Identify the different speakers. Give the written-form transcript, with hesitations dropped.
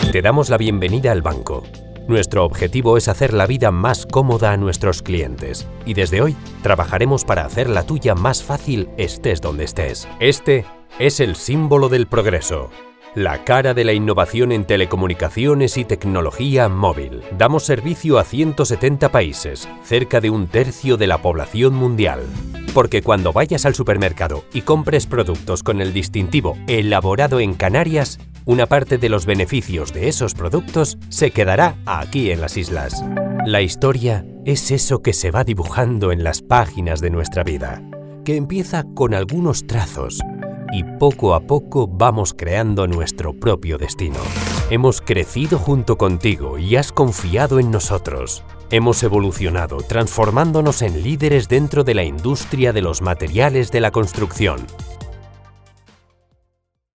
Speaker 1: Te damos la bienvenida al banco. Nuestro objetivo es hacer la vida más cómoda a nuestros clientes y desde hoy trabajaremos para hacer la tuya más fácil estés donde estés. Este es el símbolo del progreso, la cara de la innovación en telecomunicaciones y tecnología móvil. Damos servicio a 170 países, cerca de 1/3 de la población mundial. Porque cuando vayas al supermercado y compres productos con el distintivo elaborado en Canarias, una parte de los beneficios de esos productos se quedará aquí en las islas. La historia es eso que se va dibujando en las páginas de nuestra vida, que empieza con algunos trazos y poco a poco vamos creando nuestro propio destino. Hemos crecido junto contigo y has confiado en nosotros. Hemos evolucionado, transformándonos en líderes dentro de la industria de los materiales de la construcción.